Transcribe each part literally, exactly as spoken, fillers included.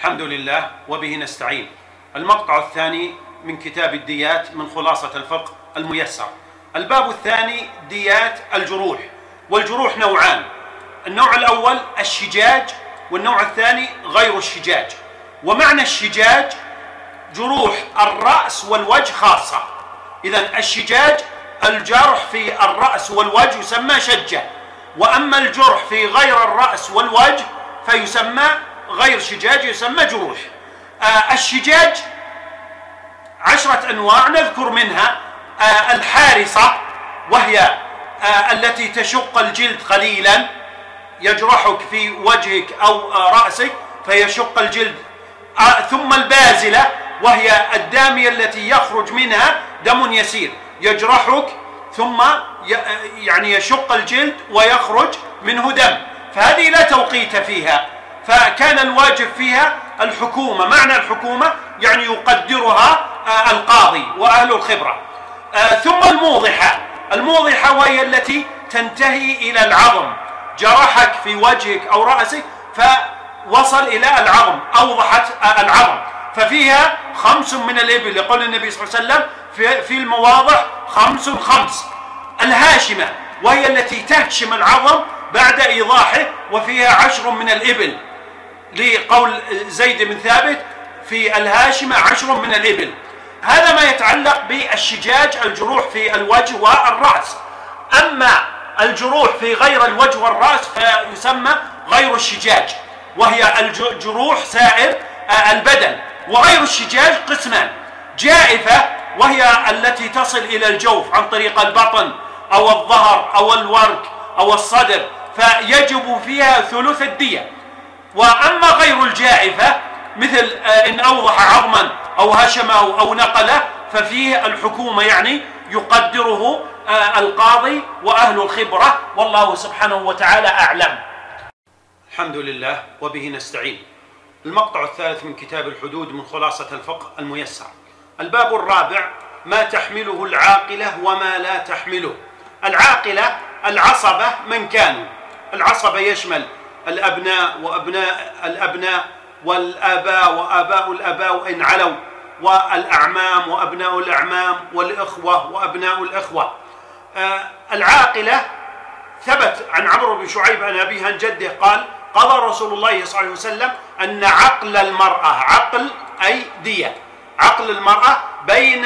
الحمد لله وبه نستعين. المقطع الثاني من كتاب الديات من خلاصة الفقه الميسر. الباب الثاني ديات الجروح، والجروح نوعان: النوع الأول الشجاج، والنوع الثاني غير الشجاج. ومعنى الشجاج جروح الرأس والوجه خاصة. إذن الشجاج الجرح في الرأس والوجه يسمى شجة، وأما الجرح في غير الرأس والوجه فيسمى غير شجاج، يسمى جروح. آه الشجاج عشرة أنواع نذكر منها آه الحارصة، وهي آه التي تشق الجلد قليلا، يجرحك في وجهك أو آه رأسك فيشق الجلد. آه ثم البازلة، وهي الدامية التي يخرج منها دم يسير، يجرحك ثم يعني يشق الجلد ويخرج منه دم، فهذه لا توقيت فيها، فكان الواجب فيها الحكومة. معنى الحكومة يعني يقدرها القاضي وأهل الخبرة. ثم الموضحة، الموضحة وهي التي تنتهي إلى العظم، جرحك في وجهك أو رأسك فوصل إلى العظم، أوضحت العظم، ففيها خمس من الإبل، يقول النبي صلى الله عليه وسلم في, في المواضح خمس خمس. الهاشمة وهي التي تهشم العظم بعد إيضاحه، وفيها عشر من الإبل، لقول زيد بن ثابت في الهاشمة عشر من الإبل. هذا ما يتعلق بالشجاج، الجروح في الوجه والرأس. أما الجروح في غير الوجه والرأس فيسمى غير الشجاج، وهي الجروح سائر البدن. وغير الشجاج قسمان: جائفة وهي التي تصل إلى الجوف عن طريق البطن أو الظهر أو الورك أو الصدر، فيجب فيها ثلث الدية. وأما غير الجائفة مثل إن أوضح عظما أو هشمه أو نقله ففيه الحكومة، يعني يقدره القاضي وأهل الخبرة، والله سبحانه وتعالى أعلم. الحمد لله وبه نستعين. المقطع الثالث من كتاب الحدود من خلاصة الفقه الميسر. الباب الرابع: ما تحمله العاقلة وما لا تحمله. العاقلة العصبة من كانوا، العصبة يشمل الأبناء وأبناء الأبناء والآباء وآباء الآباء وإن علوا، والأعمام وأبناء الأعمام، والإخوة وأبناء الإخوة. آه العاقلة ثبت عن عمرو بن شعيب عن أبيه عن جده قال: قضى رسول الله صلى الله عليه وسلم أن عقل المرأة، عقل أي دية، عقل المرأة بين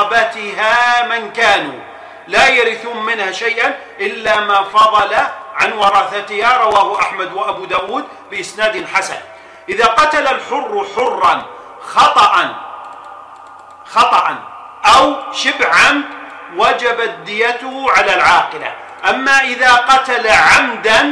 عصبتها من كانوا لا يرثون منها شيئا إلا ما فضل عن ورثتها. رواه أحمد وأبو داود بإسناد حسن. إذا قتل الحر حرا خطأ خطأ أو شبه عمد وجبت ديته على العاقلة. أما إذا قتل عمدا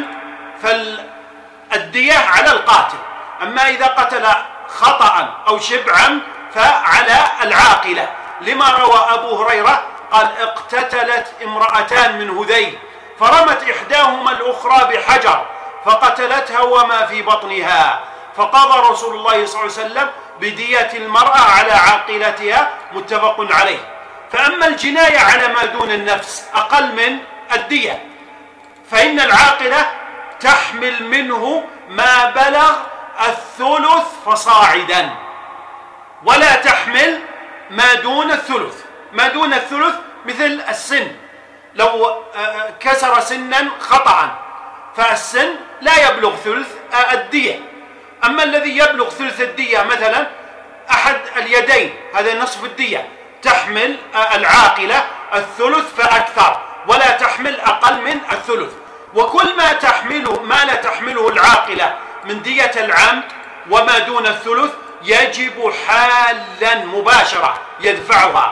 فالدية على القاتل، أما إذا قتل خطأ أو شبه عمد فعلى العاقلة، لما روى أبو هريرة قال: اقتتلت امرأتان من هذيل فرمت إحداهما الأخرى بحجر فقتلتها وما في بطنها، فقضى رسول الله صلى الله عليه وسلم بدية المرأة على عاقلتها، متفق عليه. فأما الجناية على ما دون النفس أقل من الدية، فإن العاقلة تحمل منه ما بلغ الثلث فصاعدا، ولا تحمل ما دون الثلث. ما دون الثلث مثل السن، لو كسر سنا خطأ فالسن لا يبلغ ثلث الدية. أما الذي يبلغ ثلث الدية مثلا أحد اليدين، هذا نصف الدية، تحمل العاقلة الثلث فأكثر، ولا تحمل أقل من الثلث. وكل ما تحمله ما لا تحمله العاقلة من دية العمد وما دون الثلث يجب حالا مباشرة يدفعها.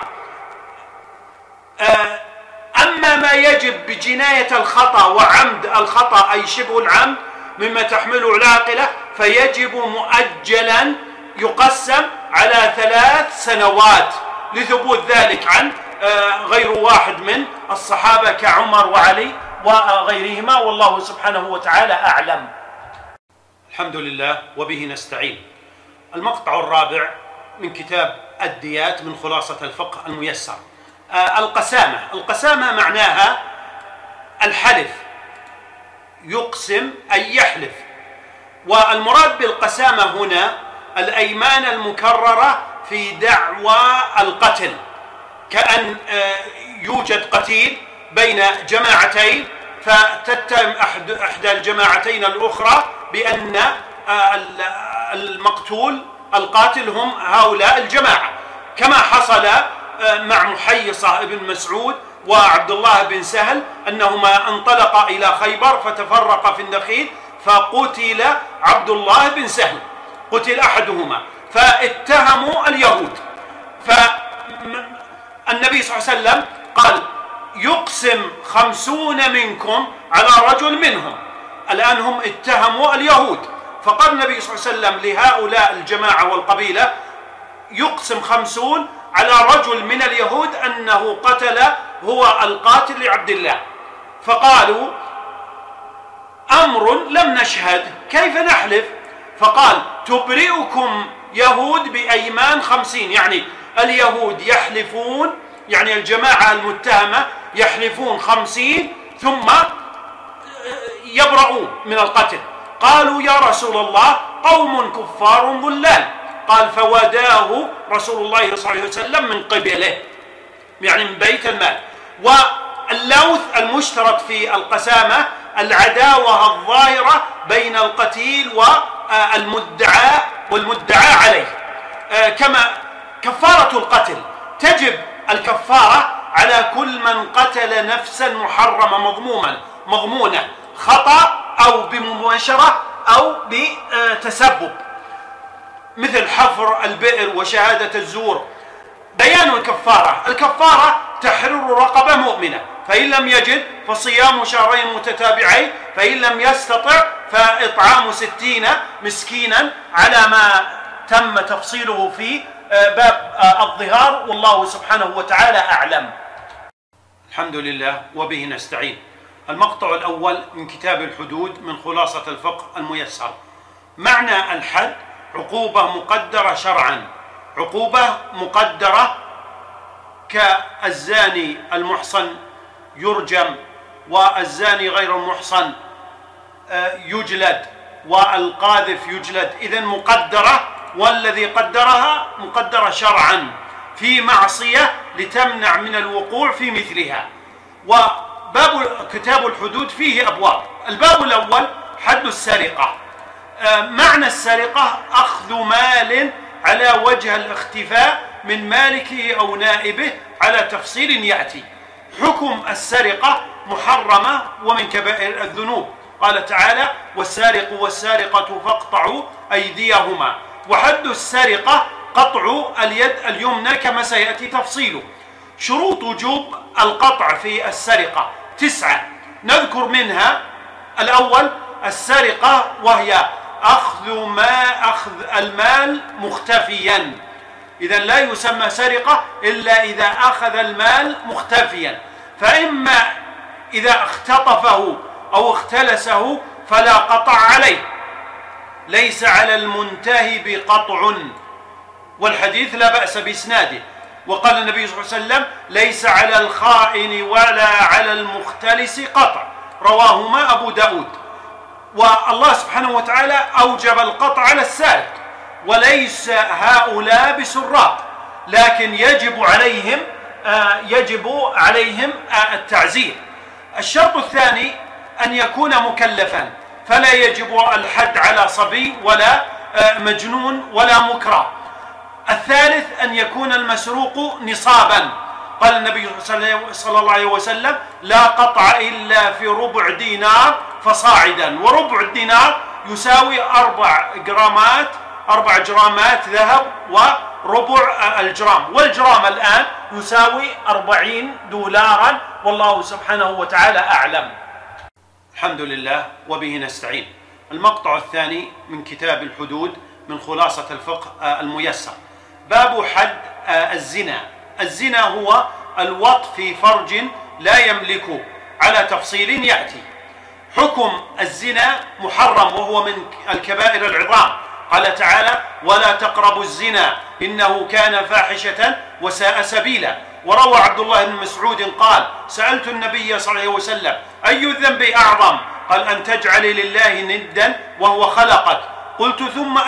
أما ما يجب بجناية الخطأ وعمد الخطأ أي شبه العمد مما تحمله العاقلة فيجب مؤجلا يقسم على ثلاث سنوات، لثبوت ذلك عن غير واحد من الصحابة كعمر وعلي وغيرهما، والله سبحانه وتعالى أعلم. الحمد لله وبه نستعين. المقطع الرابع من كتاب الديات من خلاصة الفقه الميسر. آه القسامة. القسامة معناها الحلف، يقسم أي يحلف. والمراد بالقسامة هنا الأيمان المكررة في دعوى القتل، كأن يوجد قتيل بين جماعتين، فتتهم إحدى الجماعتين الأخرى بأن المقتول القاتل هم هؤلاء الجماعة، كما حصل مع محيصة بن مسعود وعبد الله بن سهل أنهما انطلقا إلى خيبر فتفرقا في النخيل، فقتل عبد الله بن سهل، قتل أحدهما، فاتهموا اليهود. فالنبي صلى الله عليه وسلم قال: يقسم خمسون منكم على رجل منهم. الآن هم اتهموا اليهود، فقال النبي صلى الله عليه وسلم لهؤلاء الجماعة والقبيلة: يقسم خمسون على رجل من اليهود أنه قتل هو القاتل لعبد الله. فقالوا: أمر لم نشهد، كيف نحلف؟ فقال: تبرئكم يهود بأيمان خمسين، يعني اليهود يحلفون، يعني الجماعة المتهمة يحلفون خمسين ثم يبرؤون من القتل. قالوا: يا رسول الله قوم كفار ضلال. قال: فوداه رسول الله صلى الله عليه وسلم من قبله، يعني من بيت المال. واللوث المشترك في القسامة العداوة الظاهرة بين القتيل والمدعى والمدعى عليه، كما كفارة القتل تجب الكفارة على كل من قتل نفسا محرمة مضموما مضمونة خطأ أو بمباشرة أو بتسبب، مثل حفر البئر وشهادة الزور. بيان الكفارة: الكفارة تحرير رقبة مؤمنة، فإن لم يجد فصيام شهرين متتابعين، فإن لم يستطع فإطعام ستين مسكينا، على ما تم تفصيله في باب الظهار، والله سبحانه وتعالى أعلم. الحمد لله وبه نستعين. المقطع الأول من كتاب الحدود من خلاصة الفقه الميسر. معنى الحد: عقوبة مقدرة شرعا، عقوبة مقدرة كالزاني المحصن يرجم، والزاني غير المحصن يجلد، والقاذف يجلد. إذن مقدرة، والذي قدرها مقدرة شرعا في معصية لتمنع من الوقوع في مثلها. وباب كتاب الحدود فيه أبواب. الباب الأول: حد السرقة. معنى السرقة: أخذ مال على وجه الاختفاء من مالكه أو نائبه على تفصيل يأتي. حكم السرقة محرمة ومن كبائر الذنوب، قال تعالى: والسارق والسارقة فاقطعوا أيديهما. وحد السرقة قطع اليد اليمنى كما سيأتي تفصيله. شروط وجوب القطع في السرقة تسعة، نذكر منها: الأول السرقة، وهي أخذ ما أخذ المال مختفيا، إذن لا يسمى سرقة إلا إذا أخذ المال مختفيا، فإما إذا اختطفه أو اختلسه فلا قطع عليه، ليس على المنتهب قطع، والحديث لا بأس بإسناده. وقال النبي صلى الله عليه وسلم: ليس على الخائن ولا على المختلس قطع، رواهما أبو داود. والله سبحانه وتعالى أوجب القطع على السارق، وليس هؤلاء بسراق، لكن يجب عليهم آه يجب عليهم آه التعزير. الشرط الثاني أن يكون مكلفا، فلا يجب الحد على صبي ولا آه مجنون ولا مكره. الثالث أن يكون المسروق نصابا، قال النبي صلى الله عليه وسلم: لا قطع إلا في ربع دينار فصاعدا. وربع الدينار يساوي أربع جرامات أربع جرامات ذهب وربع الجرام، والجرام الآن يساوي أربعين دولارا، والله سبحانه وتعالى أعلم. الحمد لله وبه نستعين. المقطع الثاني من كتاب الحدود من خلاصة الفقه الميسر. باب حد الزنا. الزنا هو الوط في فرج لا يملكه على تفصيل يأتي. حكم الزنا محرم وهو من الكبائر العظام، قال تعالى: ولا تقربوا الزنا إنه كان فاحشة وساء سبيلا. وروى عبد الله بن مسعود قال: سألت النبي صلى الله عليه وسلم: أي الذنب أعظم؟ قال: أن تجعل لله ندا وهو خلقك. قلت: ثم أي؟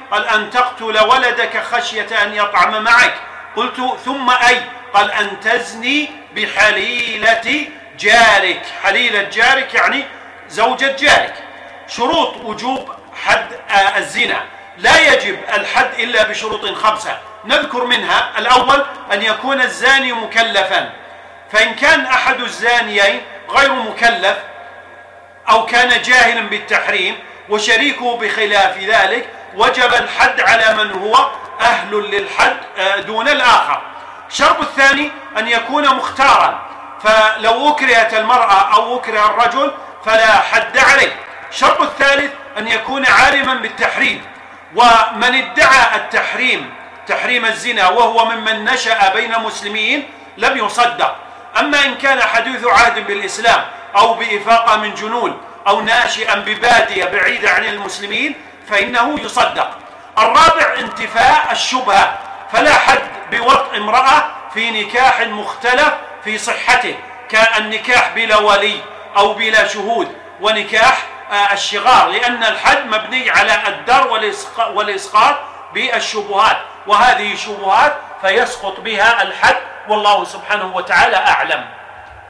قال أن تقتل ولدك خشية أن يطعم معك. قلت ثم أي؟ قال أن تزني بحليلة جارك. حليلة جارك يعني زوجة جارك. شروط وجوب حد الزنا: لا يجب الحد إلا بشروط خمسة نذكر منها: الأول أن يكون الزاني مكلفا، فإن كان أحد الزانيين غير مكلف أو كان جاهلا بالتحريم وشريكه بخلاف ذلك وجب الحد على من هو أهل للحد دون الآخر. الشرط الثاني أن يكون مختارا، فلو أكرهت المرأة أو أكره الرجل فلا حد عليه. الشرط الثالث أن يكون عالما بالتحريم، ومن ادعى التحريم تحريم الزنا وهو ممن نشأ بين مسلمين لم يصدق. أما إن كان حديث عهد بالإسلام أو بإفاقة من جنون أو ناشئا ببادية بعيدة عن المسلمين فإنه يصدق. الرابع انتفاء الشبهة، فلا حد بوطء امرأة في نكاح مختلف في صحته كالنكاح بلا ولي أو بلا شهود ونكاح الشغار، لأن الحد مبني على الدر والإسقاط بالشبهات، وهذه شبهات فيسقط بها الحد، والله سبحانه وتعالى أعلم.